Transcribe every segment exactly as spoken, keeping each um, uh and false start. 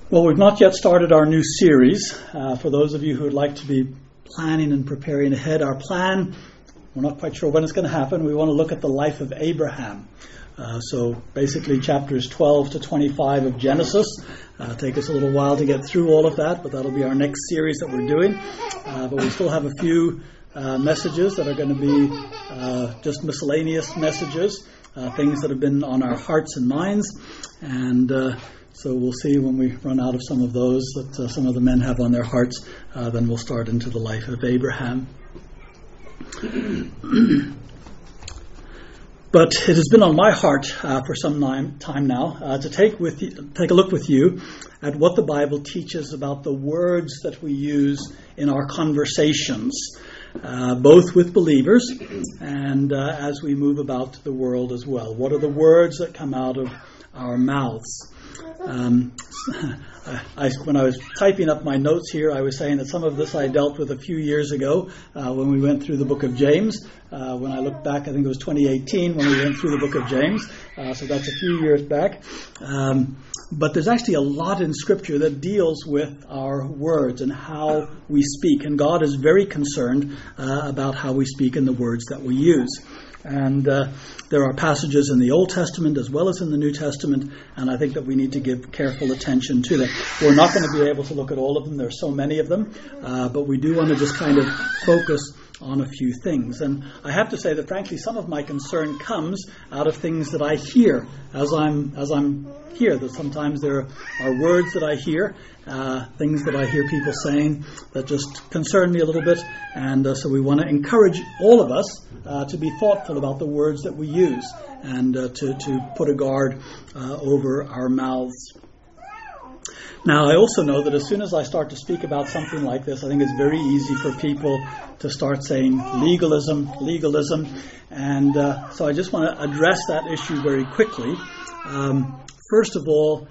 Well, we've not yet started our new series. Uh, for those of you who would like to be planning and preparing ahead, our plan, we're not quite sure when it's going to happen. We want to look at the life of Abraham. Uh, so basically chapters twelve to twenty-five of Genesis. Uh, take us a little while to get through all of that, but that'll be our next series that we're doing. Uh, but we still have a few uh, messages that are going to be uh, just miscellaneous messages, uh, things that have been on our hearts and minds. And uh, so we'll see when we run out of some of those that uh, some of the men have on their hearts, uh, then we'll start into the life of Abraham. But it has been on my heart uh, for some time now uh, to take with you, take a look with you at what the Bible teaches about the words that we use in our conversations, uh, both with believers and uh, as we move about the world as well. What are the words that come out of our mouths? Um, I, when I was typing up my notes here, I was saying that some of this I dealt with a few years ago uh, when we went through the book of James. Uh, when I look back, I think it was twenty eighteen when we went through the book of James. Uh, so that's a few years back. Um, but there's actually a lot in Scripture that deals with our words and how we speak. And God is very concerned uh, about how we speak and the words that we use. And uh, there are passages in the Old Testament as well as in the New Testament, and I think that we need to give careful attention to them. We're not going to be able to look at all of them. There are so many of them, uh, but we do want to just kind of focus on a few things. And I have to say that, frankly, some of my concern comes out of things that I hear as I'm as I'm here. That sometimes there are words that I hear, uh, things that I hear people saying that just concern me a little bit. And uh, so we want to encourage all of us uh, to be thoughtful about the words that we use and uh, to, to put a guard uh, over our mouths. Now, I also know that as soon as I start to speak about something like this, I think it's very easy for people to start saying legalism, legalism. And uh, so I just want to address that issue very quickly. Um, first of all,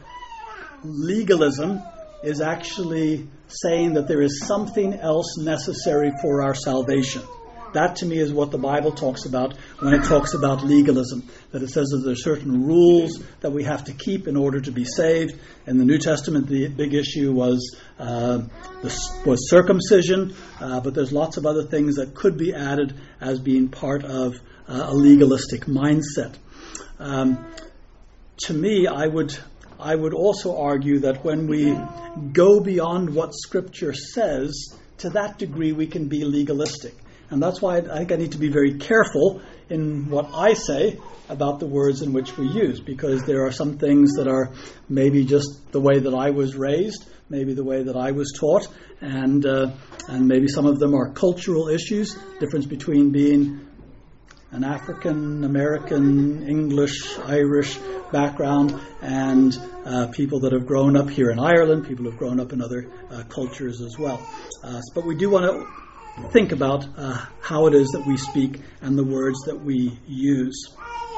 legalism is actually saying that there is something else necessary for our salvation. That, to me, is what the Bible talks about when it talks about legalism. That it says that there are certain rules that we have to keep in order to be saved. In the New Testament, the big issue was uh, the, was circumcision, uh, but there's lots of other things that could be added as being part of uh, a legalistic mindset. Um, to me, I would I would also argue that when we go beyond what Scripture says, to that degree we can be legalistic. And that's why I think I need to be very careful in what I say about the words in which we use, because there are some things that are maybe just the way that I was raised, maybe the way that I was taught, and uh, and maybe some of them are cultural issues, difference between being an African, American, English, Irish background and uh, people that have grown up here in Ireland, people who have grown up in other uh, cultures as well. Uh, but we do want to think about uh, how it is that we speak and the words that we use.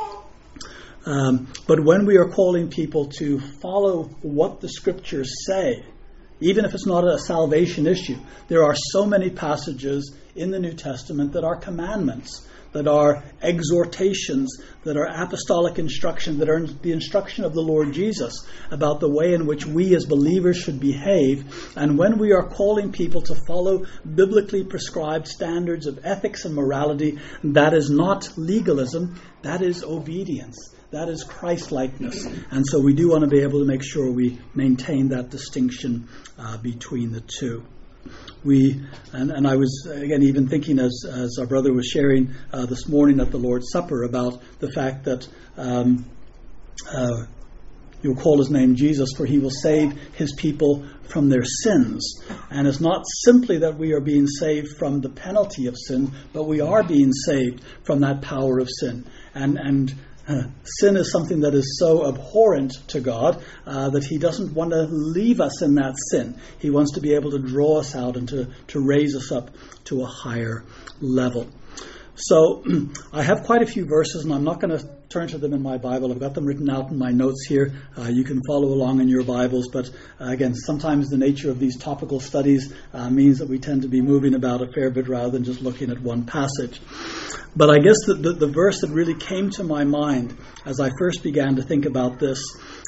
Um, but when we are calling people to follow what the Scriptures say, even if it's not a salvation issue, there are so many passages in the New Testament that are commandments, that are exhortations, that are apostolic instruction, that are the instruction of the Lord Jesus about the way in which we as believers should behave. And when we are calling people to follow biblically prescribed standards of ethics and morality, that is not legalism, that is obedience. That is Christ-likeness. And so we do want to be able to make sure we maintain that distinction uh, between the two. We and, and I was, again, even thinking as, as our brother was sharing uh, this morning at the Lord's Supper about the fact that um, uh, you'll call his name Jesus, for he will save his people from their sins. And it's not simply that we are being saved from the penalty of sin, but we are being saved from that power of sin. And and Uh, sin is something that is so abhorrent to God uh, that he doesn't want to leave us in that sin. He wants to be able to draw us out and to, to raise us up to a higher level. So I have quite a few verses, and I'm not going to turn to them in my Bible. I've got them written out in my notes here. Uh, you can follow along in your Bibles. But uh, again, sometimes the nature of these topical studies uh, means that we tend to be moving about a fair bit rather than just looking at one passage. But I guess the, the, the verse that really came to my mind as I first began to think about this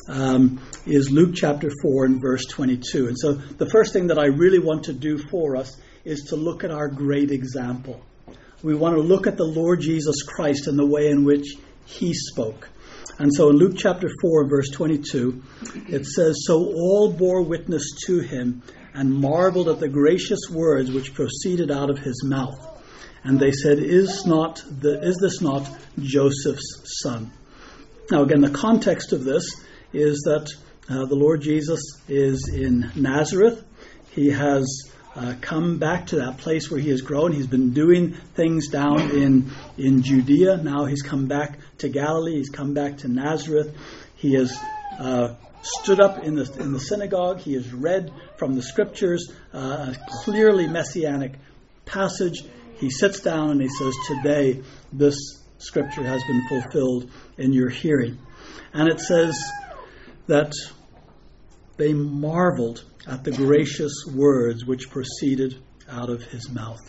um, is Luke chapter four and verse twenty-two. And so the first thing that I really want to do for us is to look at our great example. We want to look at the Lord Jesus Christ and the way in which he spoke. And so in Luke chapter four, verse twenty-two, it says, "So all bore witness to him and marveled at the gracious words which proceeded out of his mouth. And they said, is not the, is this not Joseph's son?" Now again, the context of this is that uh, the Lord Jesus is in Nazareth. He has uh, come back to that place where he has grown. He's been doing things down in, in Judea. Now he's come back to Galilee. He's come back to Nazareth. He has uh, stood up in the, in the synagogue. He has read from the scriptures uh, a clearly messianic passage. He sits down and he says, "Today this scripture has been fulfilled in your hearing." And it says that they marveled at the gracious words which proceeded out of his mouth.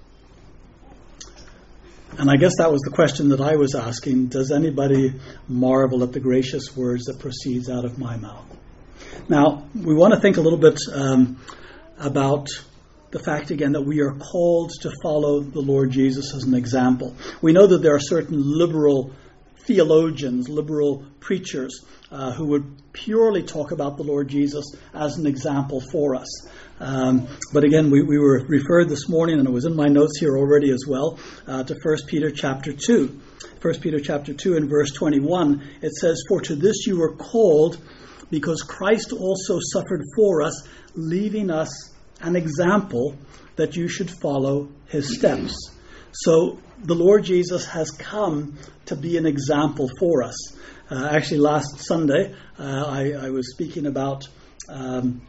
And I guess that was the question that I was asking. Does anybody marvel at the gracious words that proceeds out of my mouth? Now, we want to think a little bit um, about the fact again that we are called to follow the Lord Jesus as an example. We know that there are certain liberal theologians, liberal preachers uh, who would purely talk about the Lord Jesus as an example for us. Um, but again, we, we were referred this morning, and it was in my notes here already as well, uh, to First Peter chapter two. First Peter chapter two and verse twenty-one, it says, "For to this you were called, because Christ also suffered for us, leaving us an example that you should follow his steps." So the Lord Jesus has come to be an example for us. Uh, actually, last Sunday, uh, I, I was speaking about um,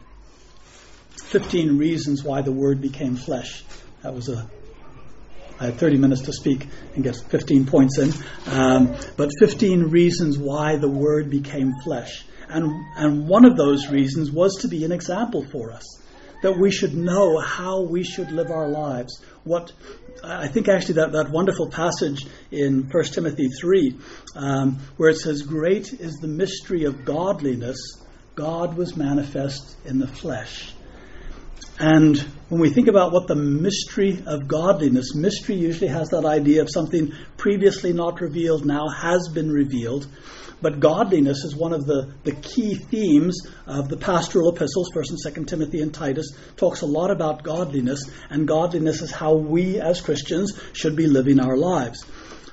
fifteen reasons why the Word became flesh. That was a I had thirty minutes to speak and get fifteen points in. Um, but fifteen reasons why the Word became flesh. And, and one of those reasons was to be an example for us. That we should know how we should live our lives. What I think actually that, that wonderful passage in First Timothy three, um, where it says, "Great is the mystery of godliness. God was manifest in the flesh." And when we think about what the mystery of godliness, mystery usually has that idea of something previously not revealed, now has been revealed. But godliness is one of the, the key themes of the pastoral epistles. First and Second Timothy and Titus talks a lot about godliness, and godliness is how we as Christians should be living our lives.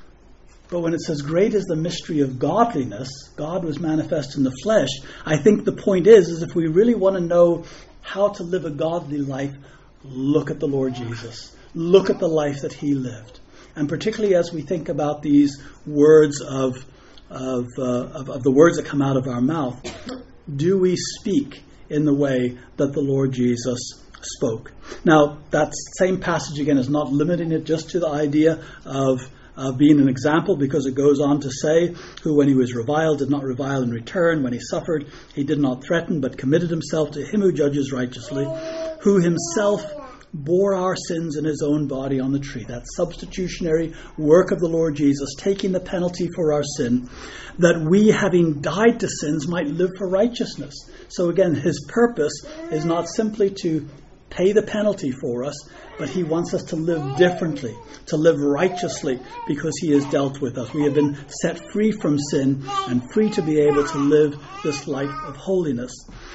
But when it says, "Great is the mystery of godliness, God was manifest in the flesh," I think the point is, is if we really want to know how to live a godly life, look at the Lord Jesus. Look at the life that he lived. And particularly as we think about these words of Of, uh, of of the words that come out of our mouth, do we speak in the way that the Lord Jesus spoke? Now, that same passage again is not limiting it just to the idea of uh, being an example, because it goes on to say, "Who when he was reviled did not revile in return, when he suffered he did not threaten, but committed himself to him who judges righteously, who himself bore our sins in his own body on the tree." That substitutionary work of the Lord Jesus, taking the penalty for our sin, that we, having died to sins, might live for righteousness. So again, his purpose is not simply to pay the penalty for us, but he wants us to live differently, to live righteously, because he has dealt with us. We have been set free from sin and free to be able to live this life of holiness.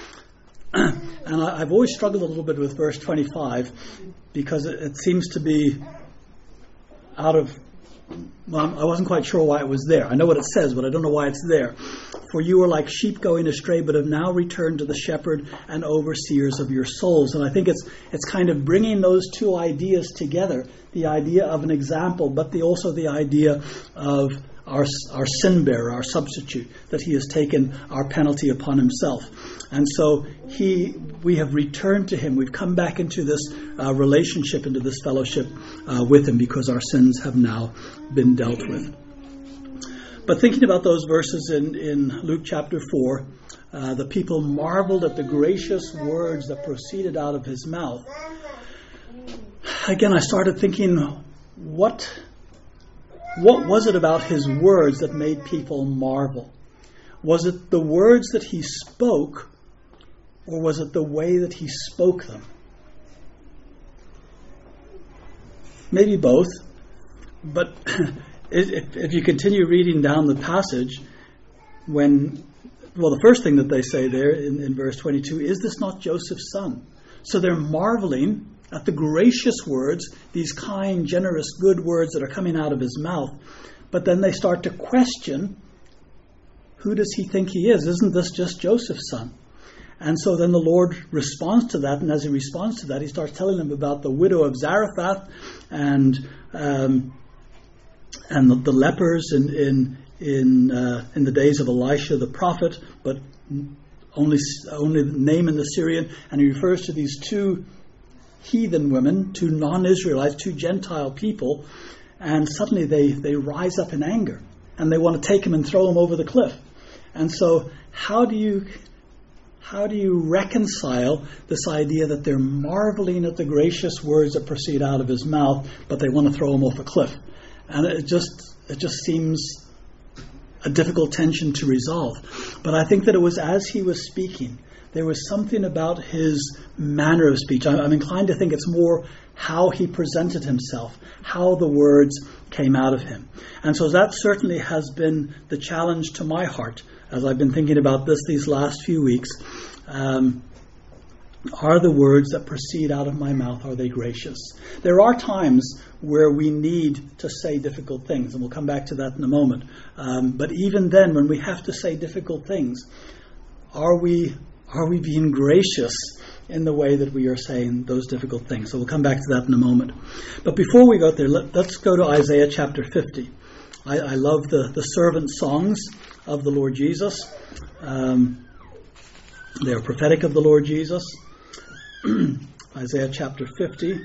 And I, I've always struggled a little bit with verse twenty-five, because it, it seems to be out of, well, I wasn't quite sure why it was there. I know what it says, but I don't know why it's there. "For you are like sheep going astray, but have now returned to the shepherd and overseers of your souls." And I think it's it's kind of bringing those two ideas together, the idea of an example, but the, also the idea of our our sin bearer, our substitute, that he has taken our penalty upon himself. And so he, we have returned to him. We've come back into this uh, relationship, into this fellowship uh, with him, because our sins have now been dealt with. But thinking about those verses in, in Luke chapter four, uh, the people marveled at the gracious words that proceeded out of his mouth. Again, I started thinking, what, what was it about his words that made people marvel? Was it the words that he spoke, or was it the way that he spoke them? Maybe both. But if, if you continue reading down the passage, when, well, the first thing that they say there in, in verse twenty-two, is this not Joseph's son? So they're marveling at the gracious words, these kind, generous, good words that are coming out of his mouth. But then they start to question, who does he think he is? Isn't this just Joseph's son? And so then the Lord responds to that, and as he responds to that, he starts telling them about the widow of Zarephath and um, and the, the lepers in in in, uh, in the days of Elisha the prophet, but only only Naaman the Syrian, and he refers to these two heathen women, two non-Israelites, two Gentile people, and suddenly they, they rise up in anger, and they want to take him and throw him over the cliff. And so how do you how do you reconcile this idea that they're marveling at the gracious words that proceed out of his mouth, but they want to throw him off a cliff? And it just it just seems a difficult tension to resolve. But I think that it was as he was speaking, there was something about his manner of speech. I'm inclined to think it's more how he presented himself, how the words came out of him. And so that certainly has been the challenge to my heart as I've been thinking about this these last few weeks. Um, are the words that proceed out of my mouth, are they gracious? There are times where we need to say difficult things, and we'll come back to that in a moment. Um, but even then, when we have to say difficult things, are we Are we being gracious in the way that we are saying those difficult things? So we'll come back to that in a moment. But before we go there, let, let's go to Isaiah chapter fifty. I, I love the, the servant songs of the Lord Jesus. Um, they are prophetic of the Lord Jesus. Isaiah chapter fifty.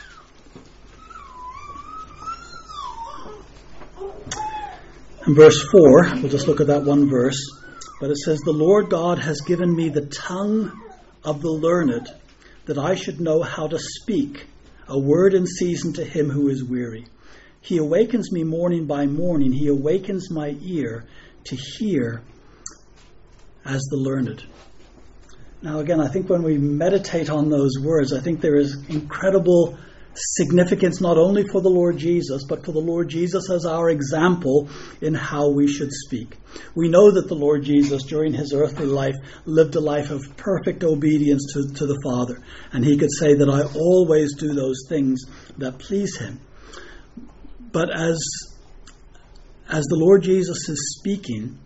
And verse four, we'll just look at that one verse. But it says, the Lord God has given me the tongue of the learned, that I should know how to speak a word in season to him who is weary. He awakens me morning by morning. He awakens my ear to hear as the learned. Now again, I think when we meditate on those words, I think there is incredible significance not only for the Lord Jesus, but for the Lord Jesus as our example in how we should speak. We know that the Lord Jesus, during his earthly life, lived a life of perfect obedience to, to the Father. And he could say that I always do those things that please him. But as, as the Lord Jesus is speaking,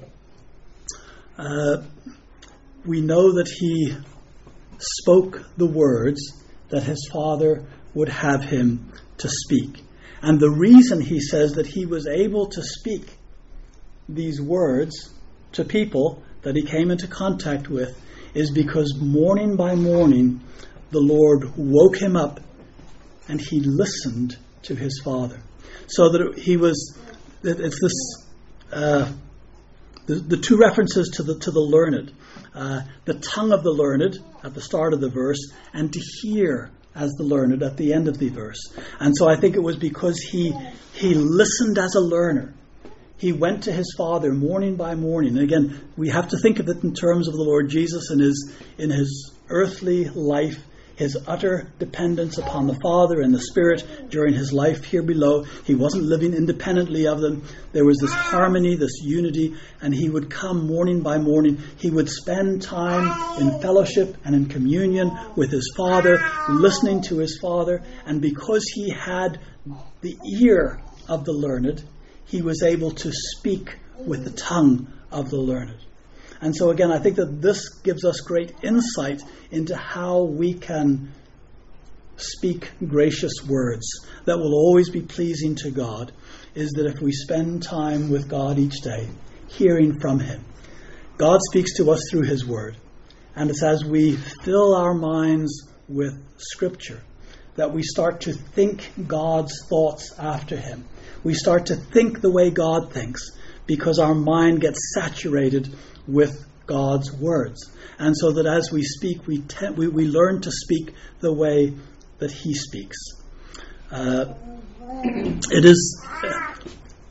uh, we know that he spoke the words that his Father would have him to speak. And the reason he says that he was able to speak these words to people that he came into contact with is because morning by morning the Lord woke him up and he listened to his Father. So that he was, it's this, uh, the, the two references to the to the learned, uh, the tongue of the learned at the start of the verse, and to hear as the learned at the end of the verse. And so I think it was because he he listened as a learner. He went to his Father morning by morning. And again, we have to think of it in terms of the Lord Jesus and his in his earthly life, his utter dependence upon the Father and the Spirit during his life here below. He wasn't living independently of them. There was this harmony, this unity, and he would come morning by morning. He would spend time in fellowship and in communion with his Father, listening to his Father, and because he had the ear of the learned, he was able to speak with the tongue of the learned. And so again, I think that this gives us great insight into how we can speak gracious words that will always be pleasing to God, is that if we spend time with God each day, hearing from him, God speaks to us through his word. And it's as we fill our minds with Scripture that we start to think God's thoughts after him. We start to think the way God thinks because our mind gets saturated with God's words. And so that as we speak, we, te- we, we learn to speak the way that he speaks. Uh, it is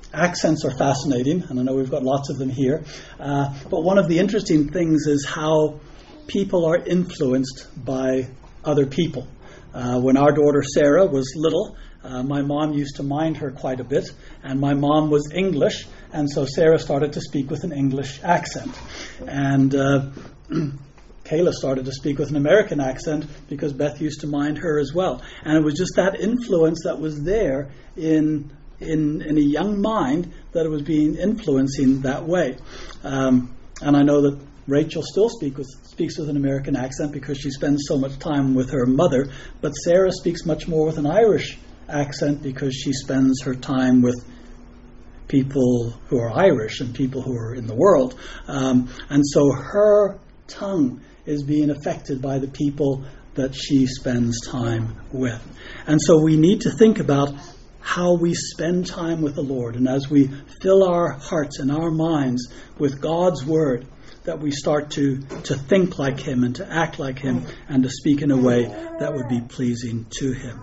accents are fascinating, and I know we've got lots of them here. Uh, but one of the interesting things is how people are influenced by other people. Uh, when our daughter Sarah was little, uh, my mom used to mind her quite a bit, and my mom was English, and so Sarah started to speak with an English accent. And uh, Kayla started to speak with an American accent because Beth used to mind her as well. And it was just that influence that was there in in, in a young mind that it was being influencing that way. Um, and I know that Rachel still speak with, speaks with an American accent because she spends so much time with her mother, but Sarah speaks much more with an Irish accent because she spends her time with people who are Irish and people who are in the world. Um, and so her tongue is being affected by the people that she spends time with. And so we need to think about how we spend time with the Lord. And as we fill our hearts and our minds with God's Word, that we start to, to think like Him and to act like Him and to speak in a way that would be pleasing to Him.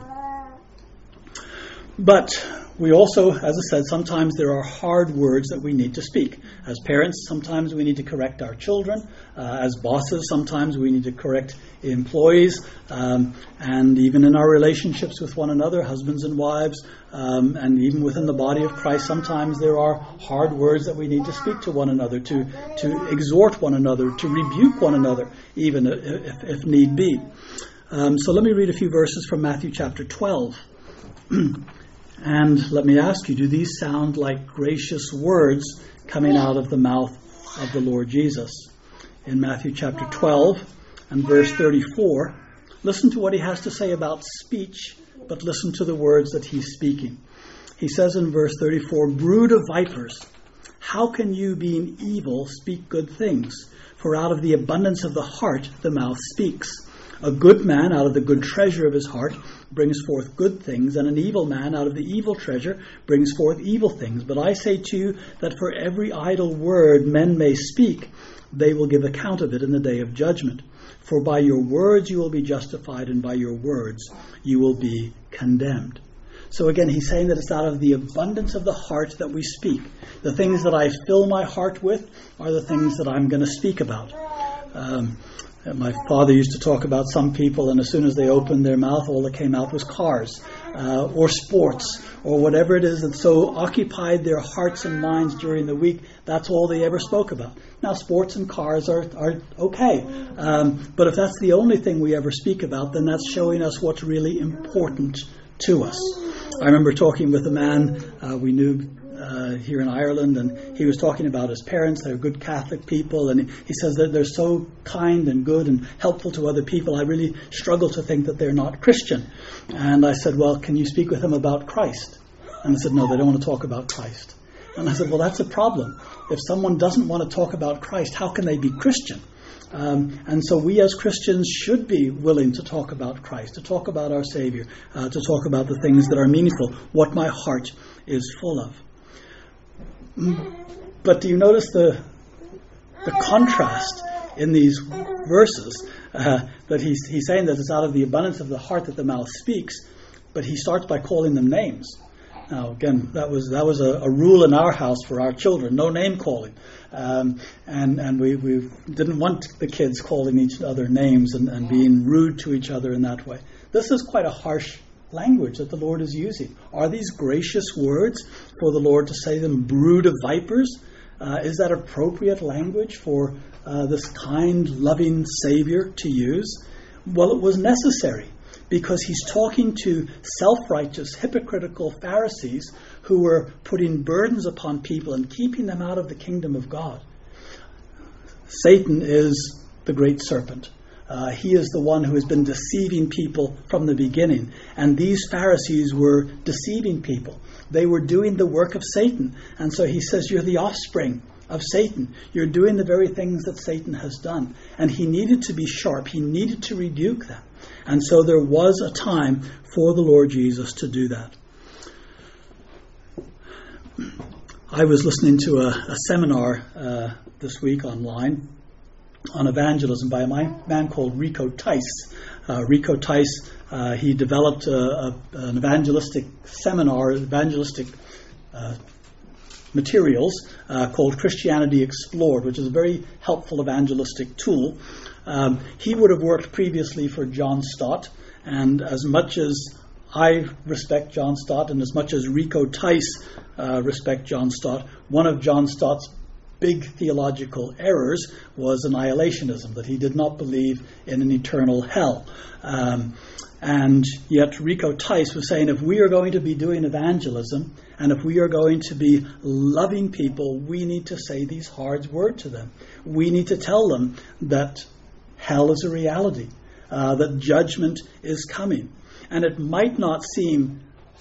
But we also, as I said, sometimes there are hard words that we need to speak. As parents, sometimes we need to correct our children. Uh, as bosses, sometimes we need to correct employees. Um, and even in our relationships with one another, husbands and wives, um, and even within the body of Christ, sometimes there are hard words that we need to speak to one another, to, to exhort one another, to rebuke one another, even if, if need be. Um, so let me read a few verses from Matthew chapter twelve. And let me ask you, do these sound like gracious words coming out of the mouth of the Lord Jesus? In Matthew chapter twelve and verse thirty-four, listen to what he has to say about speech, but listen to the words that he's speaking. He says in verse thirty-four, "Brood of vipers, how can you, being evil, speak good things? For out of the abundance of the heart the mouth speaks. A good man out of the good treasure of his heart brings forth good things, and an evil man out of the evil treasure brings forth evil things. But I say to you that for every idle word men may speak, they will give account of it in the day of judgment. For by your words you will be justified, and by your words you will be condemned." So again, he's saying that it's out of the abundance of the heart that we speak. The things that I fill my heart with are the things that I'm going to speak about. Um, My father used to talk about some people, and as soon as they opened their mouth, all that came out was cars uh, or sports or whatever it is that so occupied their hearts and minds during the week. That's all they ever spoke about. Now, sports and cars are, are okay. Um, but if that's the only thing we ever speak about, then that's showing us what's really important to us. I remember talking with a man uh, we knew Uh, here in Ireland, and he was talking about his parents. They're good Catholic people, and he says that they're so kind and good and helpful to other people. I really struggle to think that they're not Christian. And I said, well, can you speak with them about Christ? And I said, no, they don't want to talk about Christ. And I said, well, that's a problem. If someone doesn't want to talk about Christ, how can they be Christian? Um, and so we as Christians should be willing to talk about Christ, to talk about our Savior, uh, to talk about the things that are meaningful, what my heart is full of. But do you notice the the contrast in these verses? Uh, that he's he's saying that it's out of the abundance of the heart that the mouth speaks, but he starts by calling them names. Now, again, that was that was a, a rule in our house for our children: no name calling, um, and and we, we didn't want the kids calling each other names and, and being rude to each other in that way. This is quite a harsh language that the Lord is using. Are these gracious words for the Lord to say them, brood of vipers? Uh, is that appropriate language for uh, this kind, loving Savior to use? Well, it was necessary because he's talking to self-righteous, hypocritical Pharisees who were putting burdens upon people and keeping them out of the kingdom of God. Satan is the great serpent. Uh, he is the one who has been deceiving people from the beginning. And these Pharisees were deceiving people. They were doing the work of Satan. And so he says, you're the offspring of Satan. You're doing the very things that Satan has done. And he needed to be sharp. He needed to rebuke them. And so there was a time for the Lord Jesus to do that. I was listening to a, a seminar uh, this week online on evangelism by a man called Rico Tice. Uh, Rico Tice, uh, he developed a, a, an evangelistic seminar, evangelistic uh, materials uh, called Christianity Explored, which is a very helpful evangelistic tool. Um, he would have worked previously for John Stott, and as much as I respect John Stott, and as much as Rico Tice uh, respect John Stott, one of John Stott's big theological errors was annihilationism, that he did not believe in an eternal hell. Um, and yet Rico Tice was saying, if we are going to be doing evangelism, and if we are going to be loving people, we need to say these hard words to them. We need to tell them that hell is a reality, uh, that judgment is coming. And it might not seem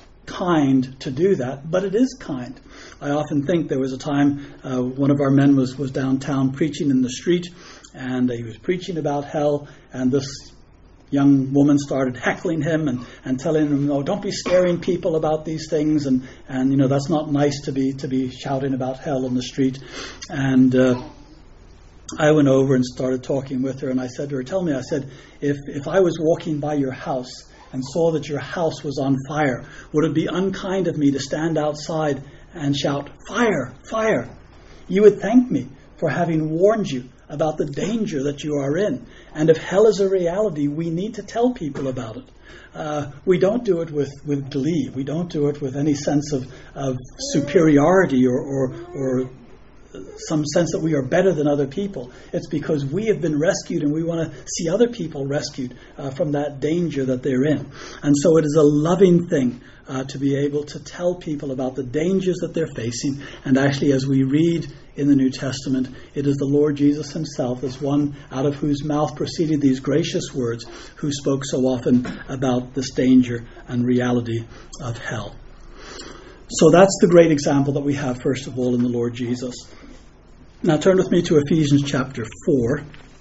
kind to do that, but it is kind. I often think there was a time uh, one of our men was, was downtown preaching in the street, and he was preaching about hell, and this young woman started heckling him and, and telling him, "No, don't be scaring people about these things, and, and you know that's not nice to be to be shouting about hell in the street." And uh, I went over and started talking with her, and I said to her, "Tell me," I said, if if I was walking by your house and saw that your house was on fire, would it be unkind of me to stand outside and shout, 'Fire, fire'? You would thank me for having warned you about the danger that you are in. And if hell is a reality, we need to tell people about it. Uh, we don't do it with, with glee. We don't do it with any sense of, of superiority or, or, or some sense that we are better than other people. It's because we have been rescued, and we want to see other people rescued uh, from that danger that they're in. And so it is a loving thing uh, to be able to tell people about the dangers that they're facing. And actually, as we read in the New Testament, it is the Lord Jesus himself, as one out of whose mouth proceeded these gracious words, who spoke so often about this danger and reality of hell. So that's the great example that we have, first of all, in the Lord Jesus. Now turn with me to Ephesians chapter four.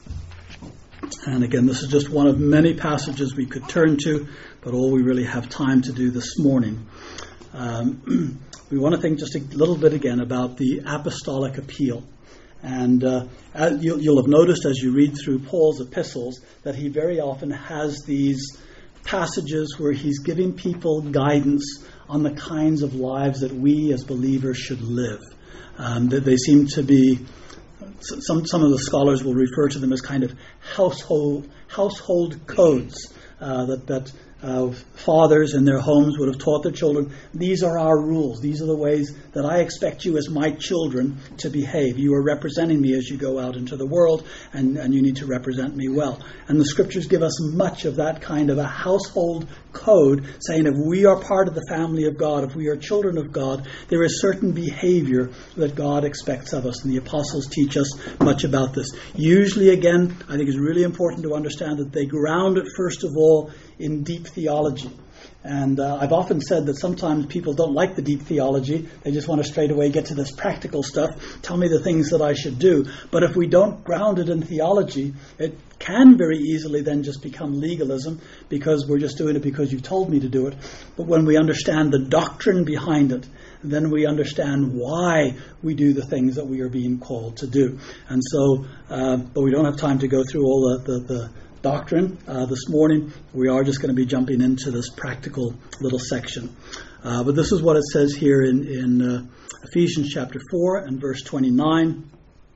And again, this is just one of many passages we could turn to, but all we really have time to do this morning. Um, we want to think just a little bit again about the apostolic appeal. And uh, you'll, you'll have noticed as you read through Paul's epistles that he very often has these passages where he's giving people guidance on the kinds of lives that we as believers should live. Um, that they seem to be, some some of the scholars will refer to them as kind of household household codes uh, that that uh, fathers in their homes would have taught their children. These are our rules. These are the ways that I expect you as my children to behave. You are representing me as you go out into the world, and, and you need to represent me well. And the scriptures give us much of that kind of a household code, saying if we are part of the family of God, if we are children of God, there is certain behavior that God expects of us. And the apostles teach us much about this. Usually, again, I think it's really important to understand that they ground it, first of all, in deep theology. And uh, I've often said that sometimes people don't like the deep theology. They just want to straight away get to this practical stuff. Tell me the things that I should do. But if we don't ground it in theology, it can very easily then just become legalism, because we're just doing it because you've told me to do it. But when we understand the doctrine behind it, then we understand why we do the things that we are being called to do. And so, uh, but we don't have time to go through all the, the, the doctrine uh, this morning. We are just going to be jumping into this practical little section. Uh, but this is what it says here in, in uh, Ephesians chapter four and verse twenty-nine.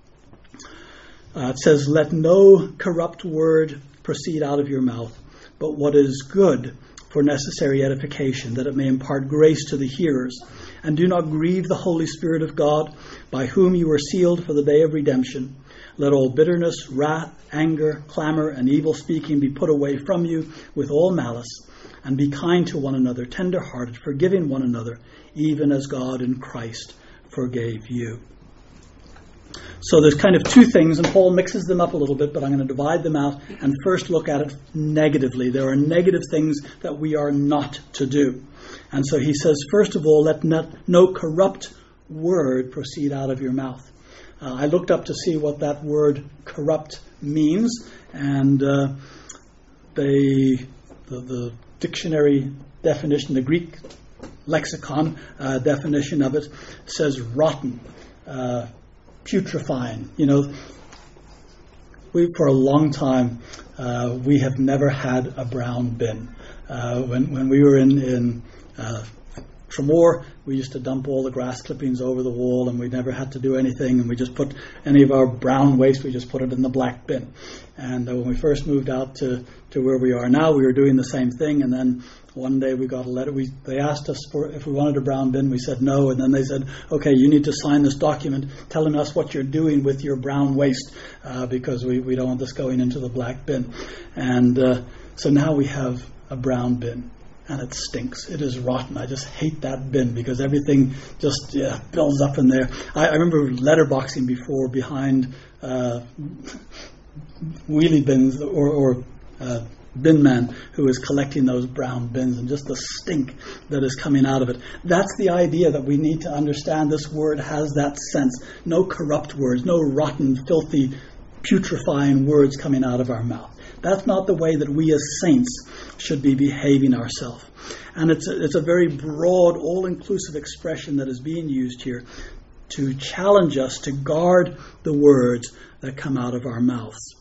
Uh, it says, "Let no corrupt word proceed out of your mouth, but what is good for necessary edification, that it may impart grace to the hearers. And do not grieve the Holy Spirit of God, by whom you are sealed for the day of redemption. Let all bitterness, wrath, anger, clamor, and evil speaking be put away from you with all malice. And be kind to one another, tender-hearted, forgiving one another, even as God in Christ forgave you." So there's kind of two things, and Paul mixes them up a little bit, but I'm going to divide them out and first look at it negatively. There are negative things that we are not to do. And so he says, first of all, let not, no corrupt word proceed out of your mouth. Uh, I looked up to see what that word corrupt means, and uh, they, the, the dictionary definition, the Greek lexicon uh, definition of it says rotten, uh, putrefying. You know, we for a long time uh, we have never had a brown bin. Uh, when when we were in in uh, Tremor, we used to dump all the grass clippings over the wall, and we never had to do anything, and we just put any of our brown waste, we just put it in the black bin. And uh, when we first moved out to, to where we are now, we were doing the same thing, and then one day we got a letter. We, they asked us for if we wanted a brown bin. We said no, and then they said, okay, you need to sign this document telling us what you're doing with your brown waste, uh, because we, we don't want this going into the black bin. And uh, so now we have a brown bin. And it stinks. It is rotten. I just hate that bin because everything just yeah, builds up in there. I, I remember letterboxing before behind uh, wheelie bins or, or uh, bin man who is collecting those brown bins, and just the stink that is coming out of it. That's the idea that we need to understand. This word has that sense. No corrupt words, no rotten, filthy, putrefying words coming out of our mouth. That's not the way that we as saints should be behaving ourselves. And it's a, it's a very broad, all-inclusive expression that is being used here to challenge us to guard the words that come out of our mouths.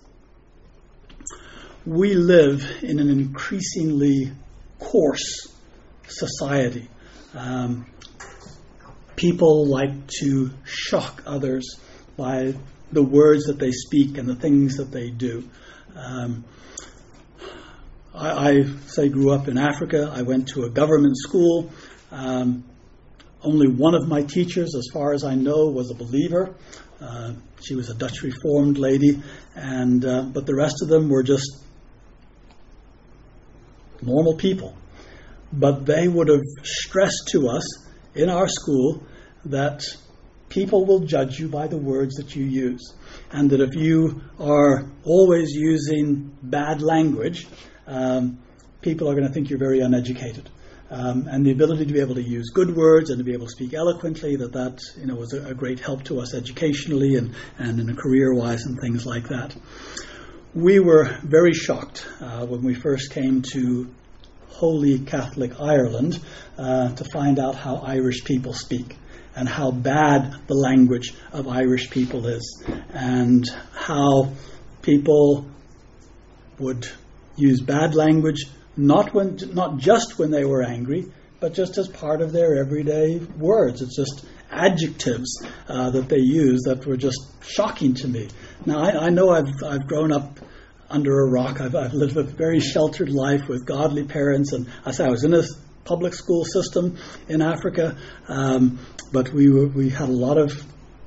We live in an increasingly coarse society. Um, people like to shock others by the words that they speak and the things that they do. Um, I, I say grew up in Africa. I went to a government school. Um, only one of my teachers, as far as I know, was a believer. Uh, she was a Dutch Reformed lady, and uh, but the rest of them were just normal people. But they would have stressed to us in our school that people will judge you by the words that you use. And that if you are always using bad language, um, people are going to think you're very uneducated. Um, and the ability to be able to use good words and to be able to speak eloquently, that that you know was a, a great help to us educationally and, and in a career-wise and things like that. We were very shocked uh, when we first came to Holy Catholic Ireland uh, to find out how Irish people speak, and how bad the language of Irish people is, and how people would use bad language not when, not just when they were angry, but just as part of their everyday words. It's just adjectives uh, that they use that were just shocking to me. Now, I, I know I've I've grown up under a rock. I've, I've lived a very sheltered life with godly parents, and I say I was in a public school system in Africa, um, but we were, we had a lot of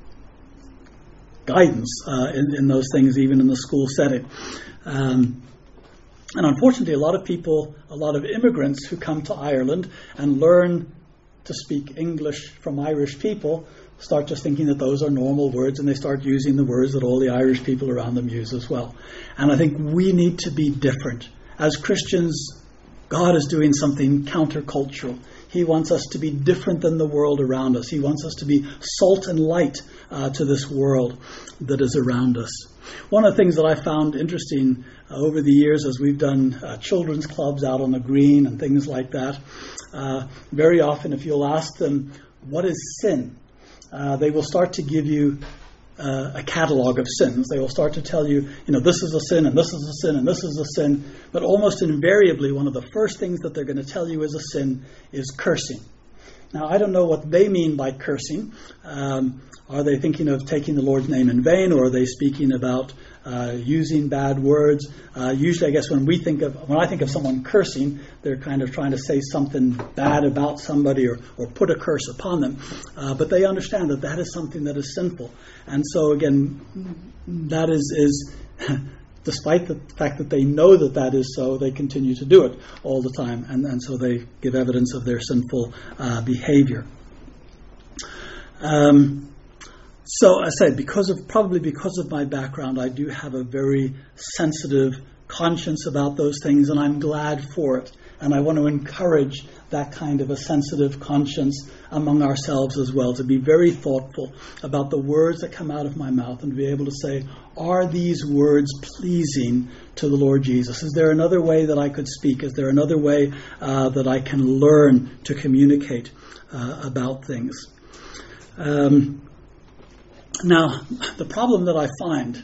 guidance uh, in, in those things, even in the school setting. Um, and unfortunately, a lot of people, a lot of immigrants who come to Ireland and learn to speak English from Irish people start just thinking that those are normal words, and they start using the words that all the Irish people around them use as well. And I think we need to be different. As Christians, God is doing something countercultural. He wants us to be different than the world around us. He wants us to be salt and light uh, to this world that is around us. One of the things that I found interesting uh, over the years as we've done uh, children's clubs out on the green and things like that, uh, very often if you'll ask them, what is sin? Uh, they will start to give you uh, a catalog of sins. They will start to tell you, you know, this is a sin, and this is a sin, and this is a sin. But almost invariably, one of the first things that they're going to tell you is a sin is cursing. Now, I don't know what they mean by cursing. Um, are they thinking of taking the Lord's name in vain, or are they speaking about uh, using bad words? Uh, usually, I guess when we think of when I think of someone cursing, they're kind of trying to say something bad about somebody or, or put a curse upon them. Uh, but they understand that that is something that is sinful, and so again, that is is. Despite the fact that they know that that is so, they continue to do it all the time. And, and so they give evidence of their sinful uh, behavior. Um, so I said, because of probably because of my background, I do have a very sensitive conscience about those things, and I'm glad for it. And I want to encourage that kind of a sensitive conscience among ourselves as well, to be very thoughtful about the words that come out of my mouth and to be able to say, are these words pleasing to the Lord Jesus? Is there another way that I could speak? Is there another way uh, that I can learn to communicate uh, about things? Um, now, the problem that I find,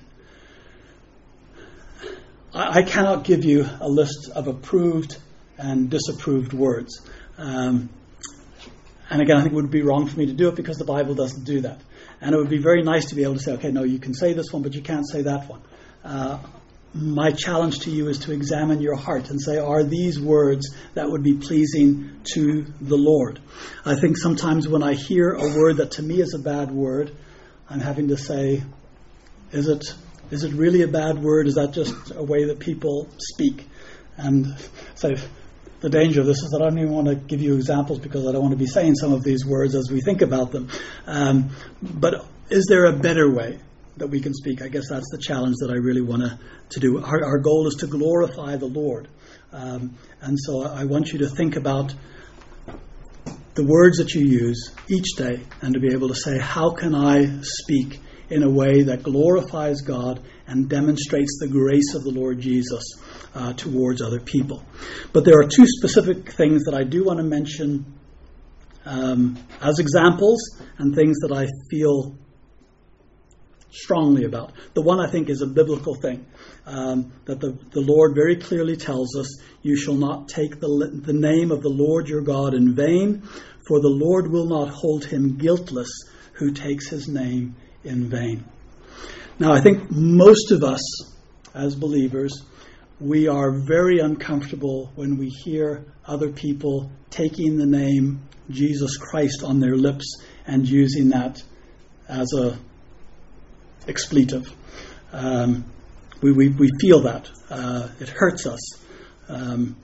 I, I cannot give you a list of approved and disapproved words. Um, and again, I think it would be wrong for me to do it because the Bible doesn't do that. And it would be very nice to be able to say, okay, no, you can say this one, but you can't say that one. Uh, my challenge to you is to examine your heart and say, are these words that would be pleasing to the Lord? I think sometimes when I hear a word that to me is a bad word, I'm having to say, is it is it really a bad word? Is that just a way that people speak? And so the danger of this is that I don't even want to give you examples because I don't want to be saying some of these words as we think about them. Um, but is there a better way that we can speak? I guess that's the challenge that I really want to, to do. Our, our goal is to glorify the Lord. Um, and so I want you to think about the words that you use each day and to be able to say, how can I speak in a way that glorifies God and demonstrates the grace of the Lord Jesus uh, towards other people? But there are two specific things that I do want to mention um, as examples and things that I feel strongly about. The one I think is a biblical thing, um, that the, the Lord very clearly tells us, you shall not take the, the name of the Lord your God in vain, for the Lord will not hold him guiltless who takes his name in vain. Now, I think most of us as believers, we are very uncomfortable when we hear other people taking the name Jesus Christ on their lips and using that as a expletive. Um, we, we, we feel that. Uh, it hurts us. Um,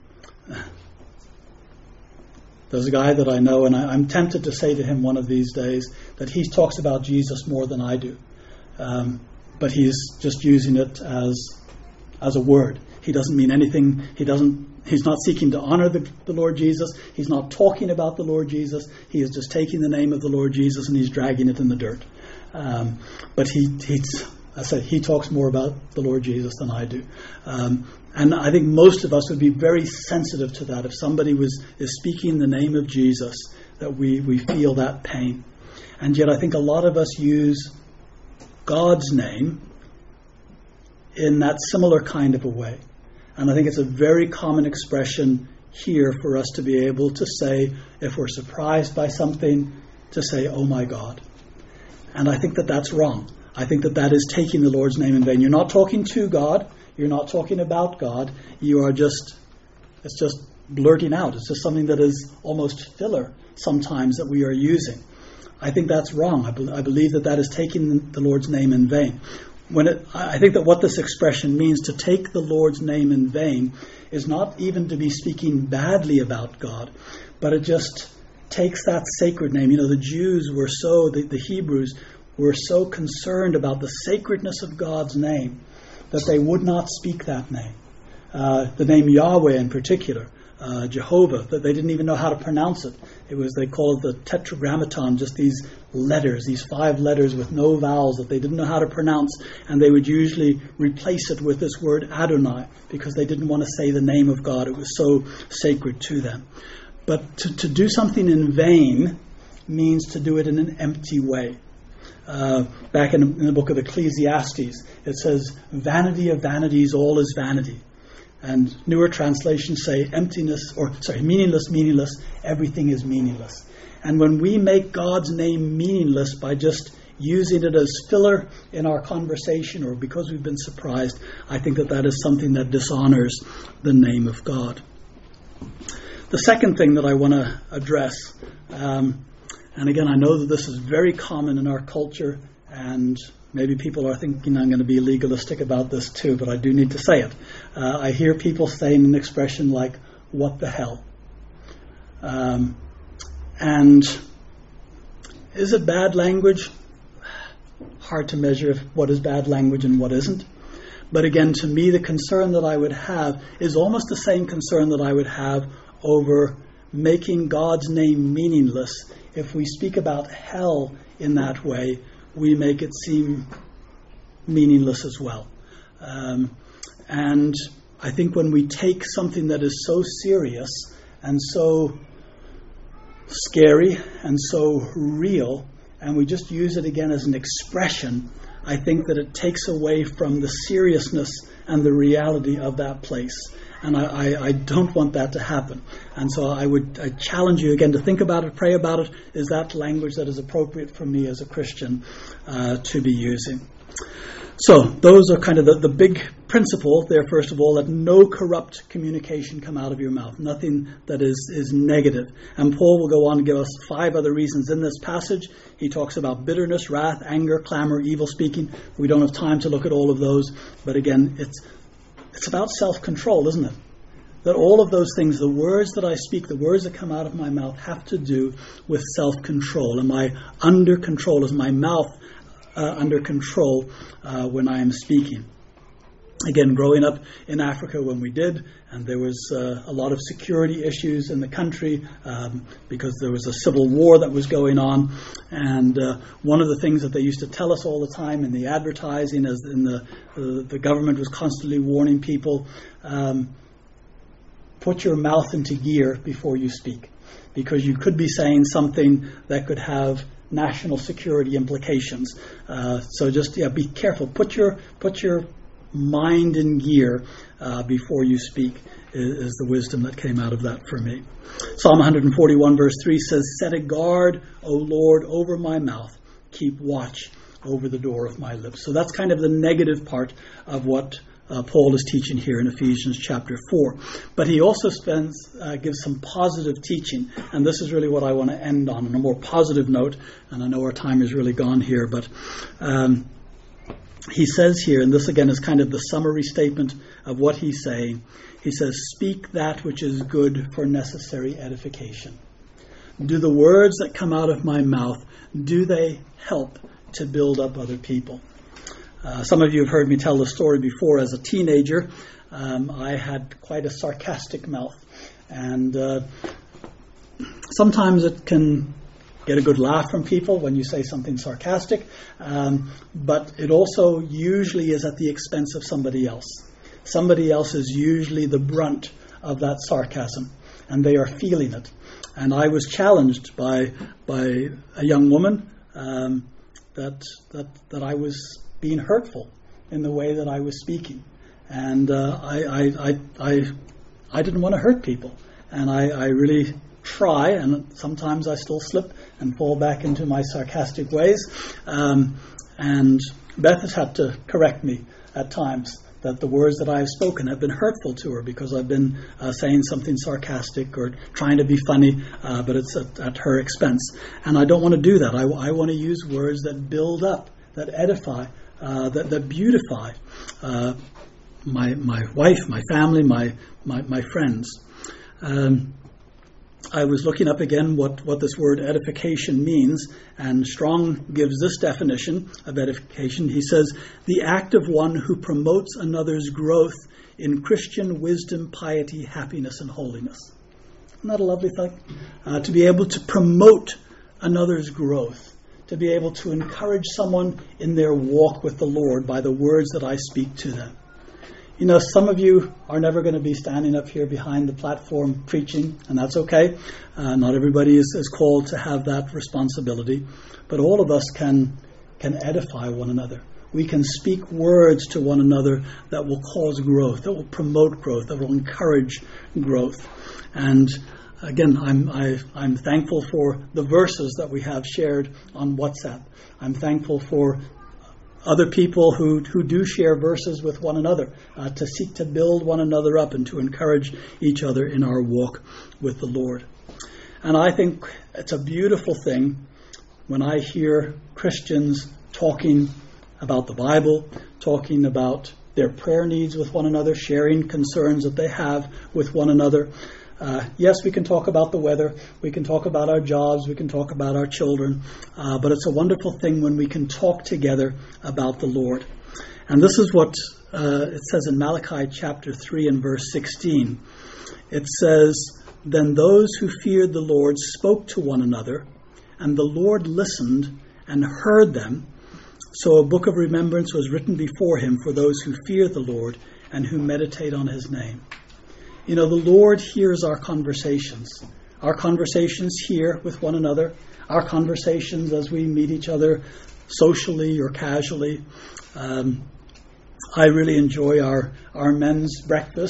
there's a guy that I know, and I, I'm tempted to say to him one of these days that he talks about Jesus more than I do. Um, but he's just using it as as a word. He doesn't mean anything. He doesn't. He's not seeking to honor the, the Lord Jesus. He's not talking about the Lord Jesus. He is just taking the name of the Lord Jesus and he's dragging it in the dirt. Um, but he, he's, I said, he talks more about the Lord Jesus than I do. Um, and I think most of us would be very sensitive to that. If somebody was is speaking the name of Jesus, that we, we feel that pain. And yet I think a lot of us use God's name in that similar kind of a way. And I think it's a very common expression here for us to be able to say, if we're surprised by something, to say, oh my God. And I think that that's wrong. I think that that is taking the Lord's name in vain. You're not talking to God. You're not talking about God. You are just, it's just blurting out. It's just something that is almost filler sometimes that we are using. I think that's wrong. I, be, I believe that that is taking the Lord's name in vain. When it, I think that what this expression means, to take the Lord's name in vain, is not even to be speaking badly about God, but it just takes that sacred name. You know, the Jews were so, the, the Hebrews were so concerned about the sacredness of God's name that they would not speak that name. Uh, the name Yahweh in particular, uh, Jehovah, that they didn't even know how to pronounce it. It was, they called it the tetragrammaton, just these letters, these five letters with no vowels that they didn't know how to pronounce, and they would usually replace it with this word Adonai because they didn't want to say the name of God. It was so sacred to them. But to, to do something in vain means to do it in an empty way. Uh, back in, in the book of Ecclesiastes, it says, vanity of vanities, all is vanity. And newer translations say emptiness, or sorry, meaningless, meaningless, everything is meaningless. And when we make God's name meaningless by just using it as filler in our conversation or because we've been surprised, I think that that is something that dishonors the name of God. The second thing that I want to address, um, and again, I know that this is very common in our culture, and maybe people are thinking I'm going to be legalistic about this too, but I do need to say it. Uh, I hear people saying an expression like, what the hell? Um, and is it bad language? Hard to measure if what is bad language and what isn't. But again, to me, the concern that I would have is almost the same concern that I would have over making God's name meaningless. If we speak about hell in that way, we make it seem meaningless as well. Um, and I think when we take something that is so serious and so scary and so real, and we just use it again as an expression, I think that it takes away from the seriousness and the reality of that place. And I, I, I don't want that to happen. And so I would I challenge you again to think about it, pray about it. Is that language that is appropriate for me as a Christian uh, to be using? So those are kind of the, the big principle there, first of all, that no corrupt communication come out of your mouth, nothing that is, is negative. And Paul will go on to give us five other reasons in this passage. He talks about bitterness, wrath, anger, clamor, evil speaking. We don't have time to look at all of those, but again, it's it's about self-control, isn't it? That all of those things, the words that I speak, the words that come out of my mouth have to do with self-control. Am I under control? Is my mouth Uh, under control uh, when I am speaking? Again, growing up in Africa when we did, and there was uh, a lot of security issues in the country um, because there was a civil war that was going on. And uh, one of the things that they used to tell us all the time in the advertising, as in the uh, the government was constantly warning people, um, put your mouth into gear before you speak, because you could be saying something that could have national security implications. Uh, so just yeah, be careful. Put your put your mind in gear uh, before you speak. Is, is the wisdom that came out of that for me. Psalm one forty-one verse three says, "Set a guard, O Lord, over my mouth. Keep watch over the door of my lips." So that's kind of the negative part of what Uh, Paul is teaching here in Ephesians chapter four. But he also spends, uh, gives some positive teaching. And this is really what I want to end on, on a more positive note. And I know our time is really gone here. But um, he says here, and this again is kind of the summary statement of what he's saying. He says, "Speak that which is good for necessary edification." Do the words that come out of my mouth, do they help to build up other people? Uh, some of you have heard me tell the story before. As a teenager, um, I had quite a sarcastic mouth. And uh, sometimes it can get a good laugh from people when you say something sarcastic. Um, but it also usually is at the expense of somebody else. Somebody else is usually the brunt of that sarcasm, and they are feeling it. And I was challenged by by a young woman um, that that that I was being hurtful in the way that I was speaking. And uh, I, I, I, I, I didn't want to hurt people. And I, I really try, and sometimes I still slip and fall back into my sarcastic ways. Um, and Beth has had to correct me at times that the words that I have spoken have been hurtful to her because I've been uh, saying something sarcastic or trying to be funny, uh, but it's at, at her expense. And I don't want to do that. I, I want to use words that build up, that edify, Uh, that, that beautify uh, my my wife, my family, my my, my friends. Um, I was looking up again what, what this word edification means, and Strong gives this definition of edification. He says, "The act of one who promotes another's growth in Christian wisdom, piety, happiness, and holiness." Isn't that a lovely thing? Uh, to be able to promote another's growth, to be able to encourage someone in their walk with the Lord by the words that I speak to them. You know, some of you are never going to be standing up here behind the platform preaching, and that's okay. Uh, not everybody is, is called to have that responsibility, but all of us can can edify one another. We can speak words to one another that will cause growth, that will promote growth, that will encourage growth. And again, I'm I, I'm thankful for the verses that we have shared on WhatsApp. I'm thankful for other people who, who do share verses with one another uh, to seek to build one another up and to encourage each other in our walk with the Lord. And I think it's a beautiful thing when I hear Christians talking about the Bible, talking about their prayer needs with one another, sharing concerns that they have with one another. Uh, yes, we can talk about the weather, we can talk about our jobs, we can talk about our children, uh, but it's a wonderful thing when we can talk together about the Lord. And this is what uh, it says in Malachi chapter three and verse sixteen. It says, "Then those who feared the Lord spoke to one another, and the Lord listened and heard them. So a book of remembrance was written before him for those who fear the Lord and who meditate on his name." You know, the Lord hears our conversations. Our conversations here with one another. Our conversations as we meet each other socially or casually. Um, I really enjoy our, our men's breakfast.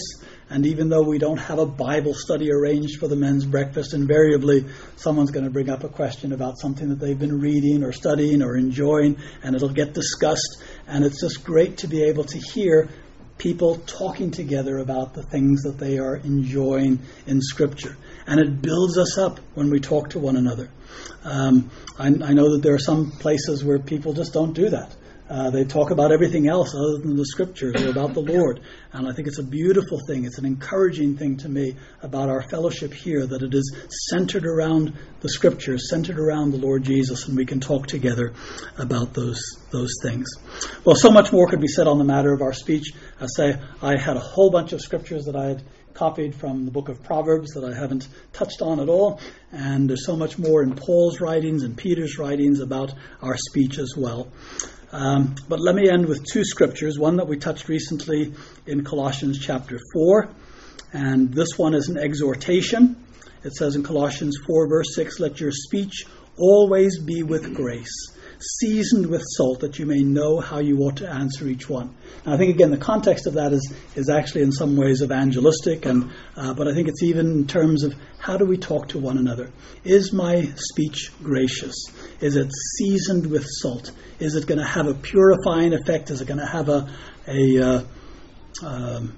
And even though we don't have a Bible study arranged for the men's breakfast, invariably someone's going to bring up a question about something that they've been reading or studying or enjoying, and it'll get discussed. And it's just great to be able to hear people talking together about the things that they are enjoying in Scripture. And it builds us up when we talk to one another. Um, I, I know that there are some places where people just don't do that. Uh, they talk about everything else other than the Scriptures or about the Lord. And I think it's a beautiful thing. It's an encouraging thing to me about our fellowship here, that it is centered around the Scriptures, centered around the Lord Jesus, and we can talk together about those those things. Well, so much more could be said on the matter of our speech. I say I had a whole bunch of Scriptures that I had copied from the book of Proverbs that I haven't touched on at all. And there's so much more in Paul's writings and Peter's writings about our speech as well. Um, but let me end with two scriptures, one that we touched recently in Colossians chapter four, and this one is an exhortation. It says in Colossians four verse six, "Let your speech always be with grace, seasoned with salt, that you may know how you ought to answer each one." Now, I think, again, the context of that is, is actually in some ways evangelistic, and uh, but I think it's even in terms of how do we talk to one another. Is my speech gracious? Is it seasoned with salt? Is it going to have a purifying effect? Is it going to have a, a uh, um,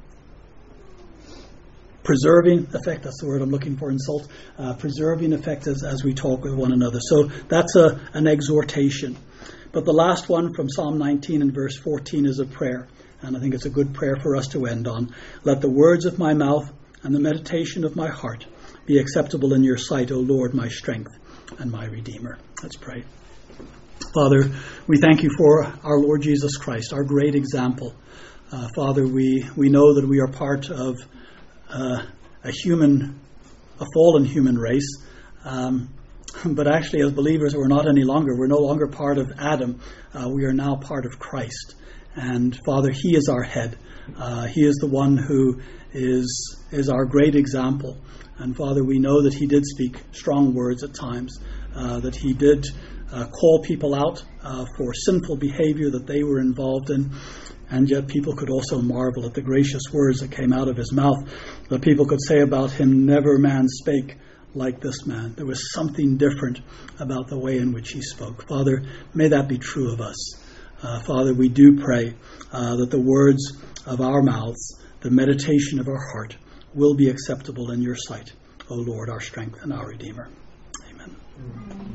preserving effect? That's the word I'm looking for in salt. Uh, preserving effect as, as we talk with one another. So that's a, an exhortation. But the last one from Psalm nineteen and verse fourteen is a prayer. And I think it's a good prayer for us to end on. "Let the words of my mouth and the meditation of my heart be acceptable in your sight, O Lord, my strength and my Redeemer." Let's pray. Father, we thank you for our Lord Jesus Christ, our great example. Uh, Father, we, we know that we are part of uh, a human, a fallen human race. Um, but actually, as believers, we're not any longer. We're no longer part of Adam. Uh, we are now part of Christ. And Father, He is our head. Uh, he is the one who is is our great example. And Father, we know that He did speak strong words at times, uh, that He did uh, call people out uh, for sinful behavior that they were involved in. And yet people could also marvel at the gracious words that came out of His mouth. That people could say about Him, "Never man spake like this man." There was something different about the way in which He spoke. Father, may that be true of us. Uh, Father, we do pray uh, that the words of our mouths, the meditation of our heart, will be acceptable in your sight, O Lord, our strength and our Redeemer. Amen.